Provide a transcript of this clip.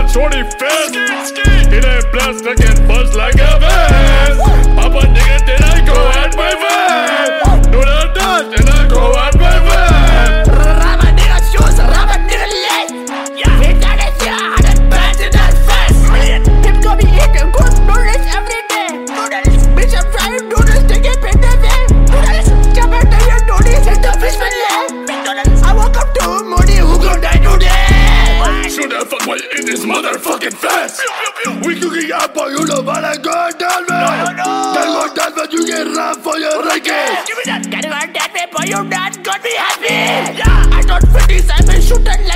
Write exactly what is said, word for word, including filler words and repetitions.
shorty fast. It ain't plastic and buzz like a vest. Papa nigga, then I go at my van. Do the dance, then I go at my van. Rama nigga shoes, Rama nigga legs. We done it here, hundred bands in that face. Him go be eating good noodles every day. Bitch, I'm trying to do this thing in Pendavé. Jump out there, you do this, hit the fish fillet. I woke up to Moody, who gon' die today? Shoot that fuck boy in this motherfucking face. We cooking up boy, you know what I go down man. Then go down when you get rammed for your racket. Give me that, gotta go that way, boy, you not gonna be happy. I don't fit this, I'm a shooter.